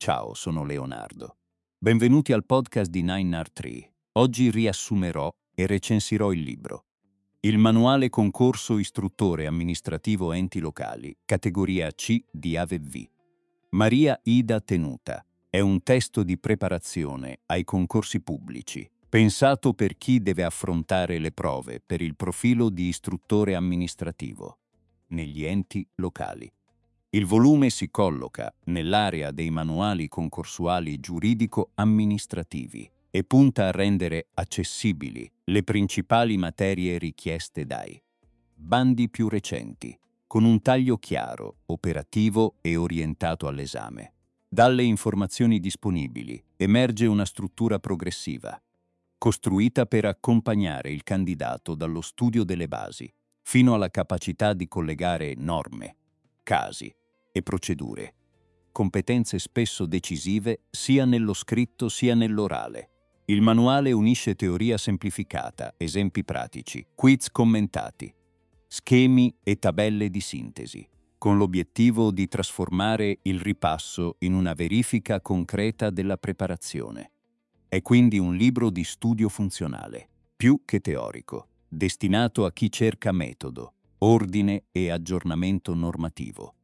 Ciao, sono Leonardo. Benvenuti al podcast di 9R3. Oggi riassumerò e recensirò il libro. Il manuale concorso istruttore amministrativo enti locali, categoria C di AVV. Maria Ida Tenuta. È un testo di preparazione ai concorsi pubblici, pensato per chi deve affrontare le prove per il profilo di istruttore amministrativo negli enti locali. Il volume si colloca nell'area dei manuali concorsuali giuridico-amministrativi e punta a rendere accessibili le principali materie richieste dai bandi più recenti, con un taglio chiaro, operativo e orientato all'esame. Dalle informazioni disponibili emerge una struttura progressiva, costruita per accompagnare il candidato dallo studio delle basi, fino alla capacità di collegare norme, casi e procedure, competenze spesso decisive sia nello scritto sia nell'orale. Il manuale unisce teoria semplificata, esempi pratici, quiz commentati, schemi e tabelle di sintesi, con l'obiettivo di trasformare il ripasso in una verifica concreta della preparazione. È quindi un libro di studio funzionale, più che teorico, destinato a chi cerca metodo, ordine e aggiornamento normativo.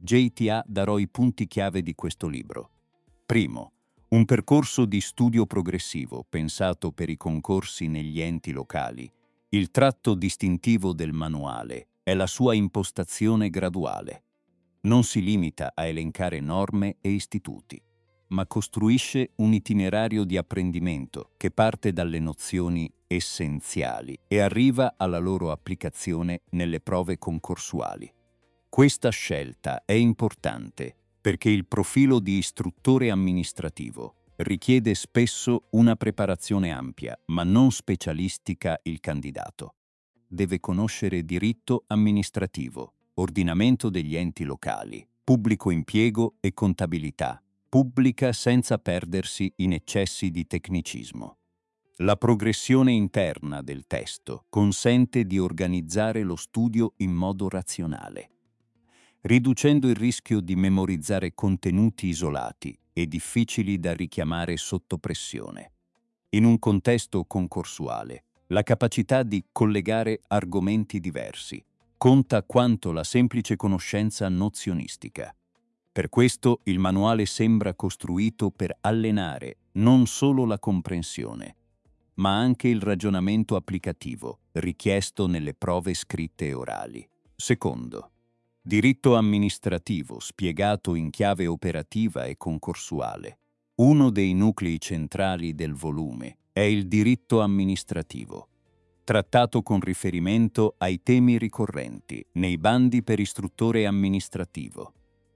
JTA darò i punti chiave di questo libro. Primo, un percorso di studio progressivo pensato per i concorsi negli enti locali. Il tratto distintivo del manuale è la sua impostazione graduale. Non si limita a elencare norme e istituti, ma costruisce un itinerario di apprendimento che parte dalle nozioni essenziali e arriva alla loro applicazione nelle prove concorsuali. Questa scelta è importante perché il profilo di istruttore amministrativo richiede spesso una preparazione ampia, ma non specialistica il candidato. Deve conoscere diritto amministrativo, ordinamento degli enti locali, pubblico impiego e contabilità pubblica senza perdersi in eccessi di tecnicismo. La progressione interna del testo consente di organizzare lo studio in modo razionale, riducendo il rischio di memorizzare contenuti isolati e difficili da richiamare sotto pressione. In un contesto concorsuale, la capacità di collegare argomenti diversi conta quanto la semplice conoscenza nozionistica. Per questo il manuale sembra costruito per allenare non solo la comprensione, ma anche il ragionamento applicativo richiesto nelle prove scritte e orali. Secondo, diritto amministrativo spiegato in chiave operativa e concorsuale. Uno dei nuclei centrali del volume è il diritto amministrativo, trattato con riferimento ai temi ricorrenti nei bandi per istruttore amministrativo.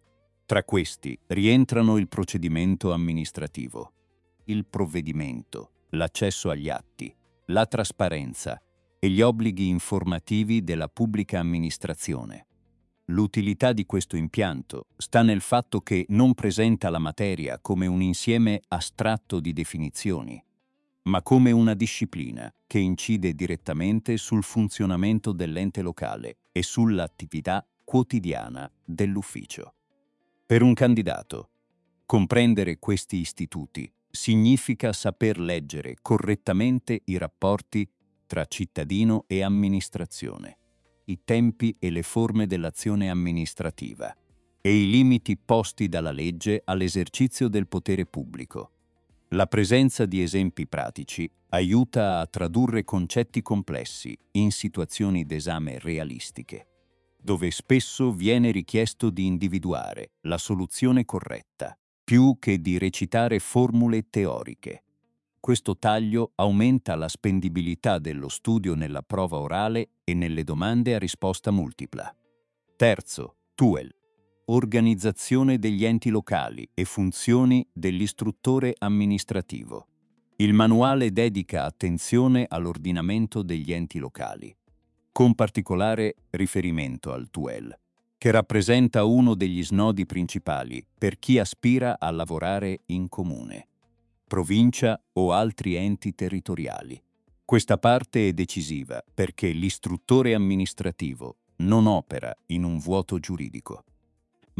Tra questi rientrano il procedimento amministrativo, il provvedimento, l'accesso agli atti, la trasparenza e gli obblighi informativi della pubblica amministrazione. L'utilità di questo impianto sta nel fatto che non presenta la materia come un insieme astratto di definizioni, ma come una disciplina che incide direttamente sul funzionamento dell'ente locale e sull'attività quotidiana dell'ufficio. Per un candidato, comprendere questi istituti significa saper leggere correttamente i rapporti tra cittadino e amministrazione, i tempi e le forme dell'azione amministrativa e i limiti posti dalla legge all'esercizio del potere pubblico. La presenza di esempi pratici aiuta a tradurre concetti complessi in situazioni d'esame realistiche, dove spesso viene richiesto di individuare la soluzione corretta, più che di recitare formule teoriche. Questo taglio aumenta la spendibilità dello studio nella prova orale e nelle domande a risposta multipla. Terzo, TUEL. Organizzazione degli enti locali e funzioni dell'istruttore amministrativo. Il manuale dedica attenzione all'ordinamento degli enti locali, con particolare riferimento al TUEL, che rappresenta uno degli snodi principali per chi aspira a lavorare in comune, provincia o altri enti territoriali. Questa parte è decisiva perché l'istruttore amministrativo non opera in un vuoto giuridico,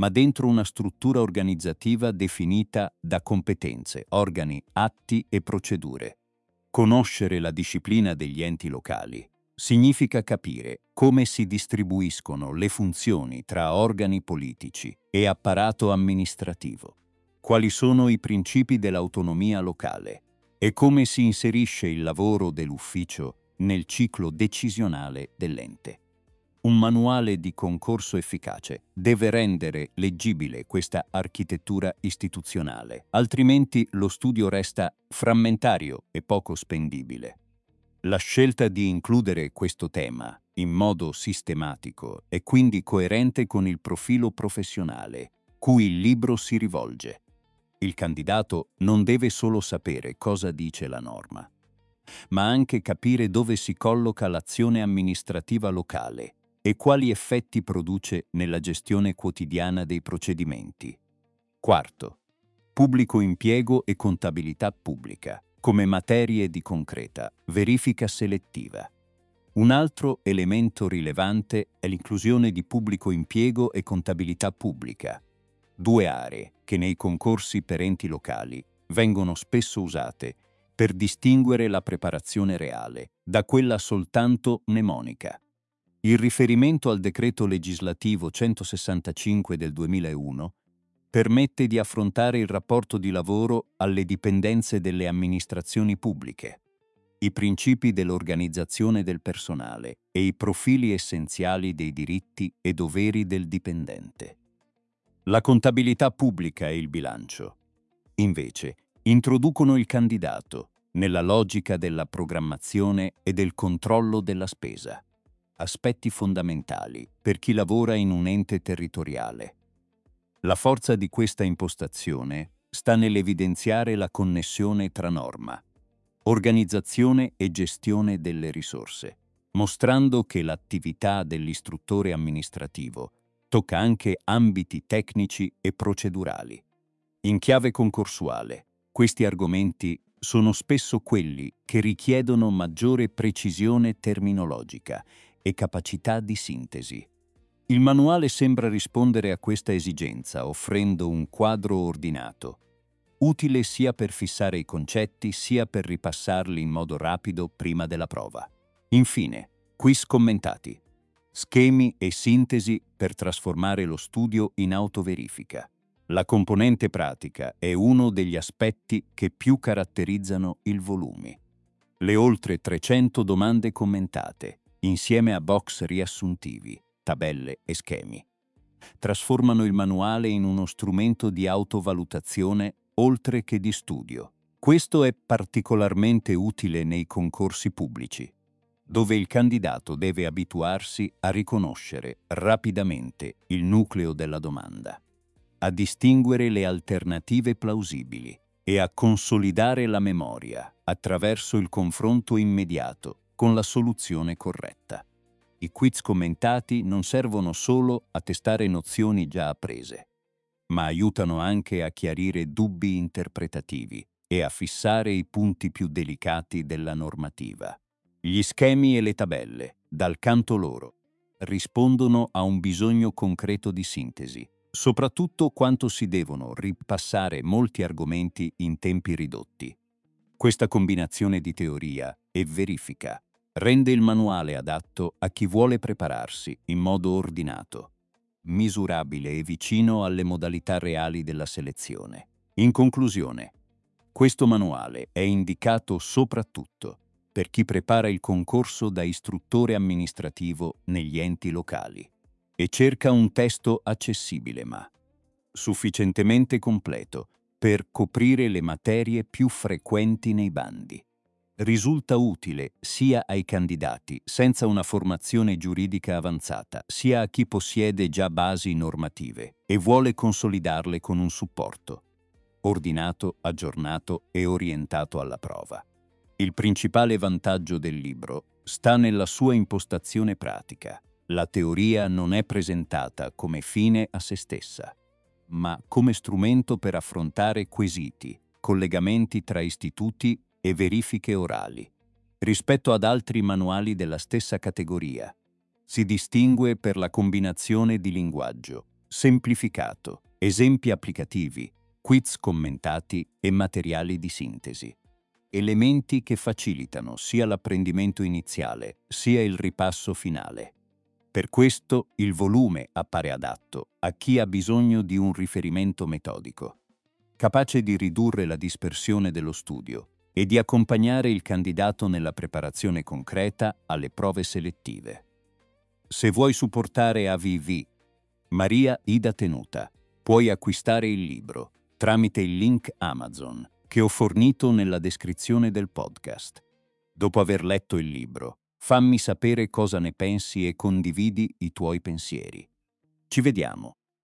ma dentro una struttura organizzativa definita da competenze, organi, atti e procedure. Conoscere la disciplina degli enti locali significa capire come si distribuiscono le funzioni tra organi politici e apparato amministrativo, quali sono i principi dell'autonomia locale e come si inserisce il lavoro dell'ufficio nel ciclo decisionale dell'ente. Un manuale di concorso efficace deve rendere leggibile questa architettura istituzionale, altrimenti lo studio resta frammentario e poco spendibile. La scelta di includere questo tema in modo sistematico è quindi coerente con il profilo professionale cui il libro si rivolge. Il candidato non deve solo sapere cosa dice la norma, ma anche capire dove si colloca l'azione amministrativa locale e quali effetti produce nella gestione quotidiana dei procedimenti. Quarto, pubblico impiego e contabilità pubblica, come materie di concreta verifica selettiva. Un altro elemento rilevante è l'inclusione di pubblico impiego e contabilità pubblica, due aree che nei concorsi per enti locali vengono spesso usate per distinguere la preparazione reale da quella soltanto mnemonica. Il riferimento al decreto legislativo 165 del 2001 permette di affrontare il rapporto di lavoro alle dipendenze delle amministrazioni pubbliche, i principi dell'organizzazione del personale e i profili essenziali dei diritti e doveri del dipendente. La contabilità pubblica e il bilancio, invece, introducono il candidato nella logica della programmazione e del controllo della spesa, aspetti fondamentali per chi lavora in un ente territoriale. La forza di questa impostazione sta nell'evidenziare la connessione tra norma, organizzazione e gestione delle risorse, mostrando che l'attività dell'istruttore amministrativo tocca anche ambiti tecnici e procedurali. In chiave concorsuale, questi argomenti sono spesso quelli che richiedono maggiore precisione terminologica e capacità di sintesi. Il manuale sembra rispondere a questa esigenza offrendo un quadro ordinato, utile sia per fissare i concetti sia per ripassarli in modo rapido prima della prova. Infine, quiz commentati, schemi e sintesi per trasformare lo studio in autoverifica. La componente pratica è uno degli aspetti che più caratterizzano il volume. Le oltre 300 domande commentate, insieme a box riassuntivi, tabelle e schemi, trasformano il manuale in uno strumento di autovalutazione oltre che di studio. Questo è particolarmente utile nei concorsi pubblici, dove il candidato deve abituarsi a riconoscere rapidamente il nucleo della domanda, a distinguere le alternative plausibili e a consolidare la memoria attraverso il confronto immediato con la soluzione corretta. I quiz commentati non servono solo a testare nozioni già apprese, ma aiutano anche a chiarire dubbi interpretativi e a fissare i punti più delicati della normativa. Gli schemi e le tabelle, dal canto loro, rispondono a un bisogno concreto di sintesi, soprattutto quando si devono ripassare molti argomenti in tempi ridotti. Questa combinazione di teoria e verifica rende il manuale adatto a chi vuole prepararsi in modo ordinato, misurabile e vicino alle modalità reali della selezione. In conclusione, questo manuale è indicato soprattutto per chi prepara il concorso da istruttore amministrativo negli enti locali e cerca un testo accessibile ma sufficientemente completo per coprire le materie più frequenti nei bandi. Risulta utile sia ai candidati senza una formazione giuridica avanzata, sia a chi possiede già basi normative e vuole consolidarle con un supporto ordinato, aggiornato e orientato alla prova. Il principale vantaggio del libro sta nella sua impostazione pratica. La teoria non è presentata come fine a se stessa, ma come strumento per affrontare quesiti, collegamenti tra istituti e verifiche orali. Rispetto ad altri manuali della stessa categoria, si distingue per la combinazione di linguaggio semplificato, esempi applicativi, quiz commentati e materiali di sintesi. Elementi che facilitano sia l'apprendimento iniziale sia il ripasso finale. Per questo il volume appare adatto a chi ha bisogno di un riferimento metodico, capace di ridurre la dispersione dello studio e di accompagnare il candidato nella preparazione concreta alle prove selettive. Se vuoi supportare AVV, Maria Ida Tenuta, puoi acquistare il libro tramite il link Amazon che ho fornito nella descrizione del podcast. Dopo aver letto il libro, fammi sapere cosa ne pensi e condividi i tuoi pensieri. Ci vediamo